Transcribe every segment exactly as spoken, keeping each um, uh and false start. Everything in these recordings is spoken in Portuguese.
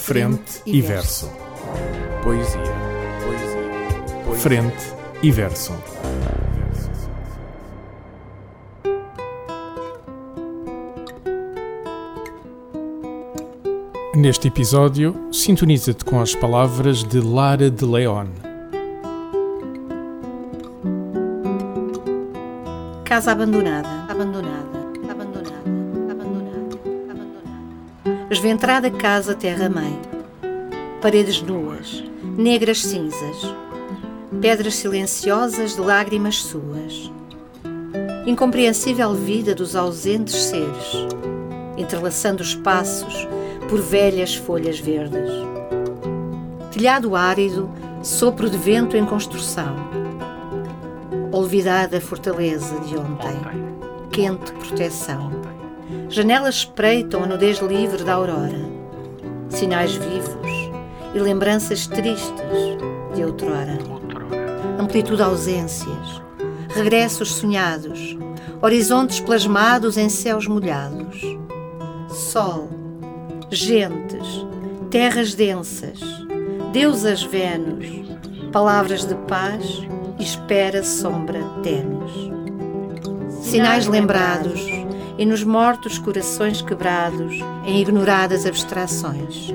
Frente e verso. Poesia. Poesia. Poesia. Frente e verso. Neste episódio, sintoniza-te com as palavras de Lara de León. Casa abandonada, abandonada, abandonada, abandonada, abandonada. Esventrada casa terra-mãe. Paredes nuas, negras cinzas. Pedras silenciosas de lágrimas suas. Incompreensível vida dos ausentes seres, entrelaçando os passos por velhas folhas verdes. Telhado árido, sopro de vento em construção. Olvidada fortaleza de ontem, quente proteção. Janelas espreitam a nudez livre da aurora. Sinais vivos e lembranças tristes de outrora. Amplitude ausências, regressos sonhados, horizontes plasmados em céus molhados. Sol, gentes, terras densas, deusas Vênus, palavras de paz e espera sombra tênues. Sinais lembrados e nos mortos corações quebrados em ignoradas abstrações.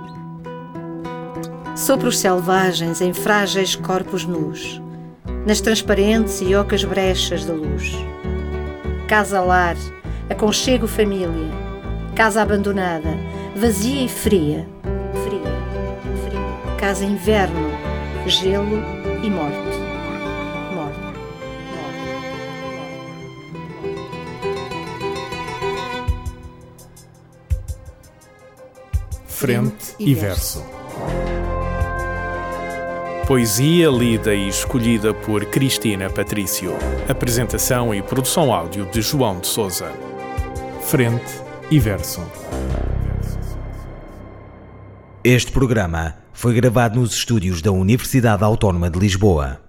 Sopros selvagens em frágeis corpos nus, nas transparentes e ocas brechas da luz. Casa-lar, aconchego família, casa abandonada, vazia e fria, fria, fria. Casa inverno, gelo e morte. Morte, morte, morte. Frente e verso. Poesia lida e escolhida por Cristina Patrício. Apresentação e produção áudio de João de Sousa. Frente e verso. Este programa foi gravado nos estúdios da Universidade Autónoma de Lisboa.